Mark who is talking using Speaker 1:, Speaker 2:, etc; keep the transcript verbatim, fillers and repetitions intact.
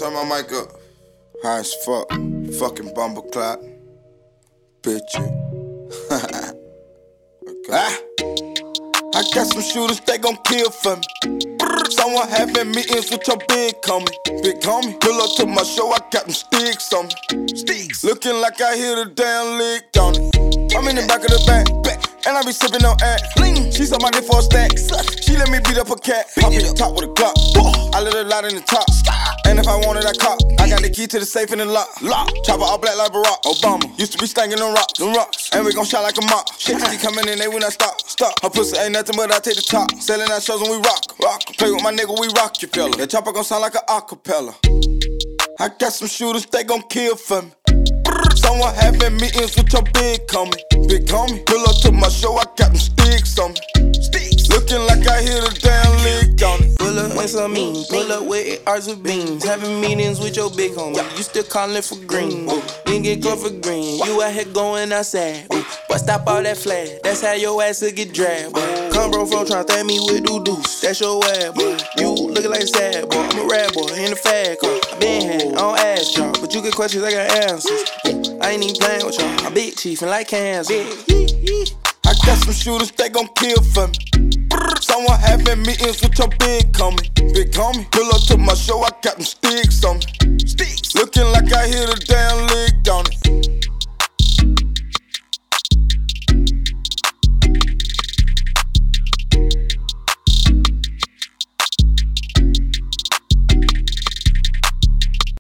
Speaker 1: Turn my mic up. High as fuck. Fucking bumble clap. Bitch. Okay. Ah. I got some shooters, they gon' kill for me. Someone having meetings with your big homie. Big homie. Pull up to my show, I got them sticks on me. Sticks. Looking like I hit a damn lick on it. I'm in the back of the bank, and I be sippin' on act. She suck my dick for a stack. She let me beat up a cat. Pop in the top with a Glock. I let her light in the top. And if I wanted, I cop. I got the key to the safe in the lock. Lock. Chopper all black like Barack Obama. Used to be stinking them rocks. Them rocks. And we gon' shot like a mop. Shit keep coming in, they will not stop. Stop. Her pussy ain't nothing but I take the top. Selling out shows when we rock. Rock. Play with my nigga, we rock you fella. That chopper gon' sound like an acapella. I got some shooters, they gon' kill for me. Someone having meetings with your big homie. Big homie. Pull up to my show, I got them sticks on me. Sticks. Looking like I hit a damn lick on it.
Speaker 2: Pull up with some mean. Pull up with arts with beans. Having meetings with your big homie. You still calling for green. Then get close for green. You out here going outside. But stop all that flash. That's how your ass will get dragged. Come bro from tryna thank me with doo doos. That's your ass, boy. You looking like a sad boy. I'm a rad boy in the fad car. I been here, I don't ask y'all. But you get questions, I got answers. I ain't even playing with y'all. I'm big chief and like cancer.
Speaker 1: I got some shooters, they gon' kill for me. Someone having meetings with your big homie. Big homie. Pull up to my show, I got them sticks on me. Sticks. Looking like I hit a damn lick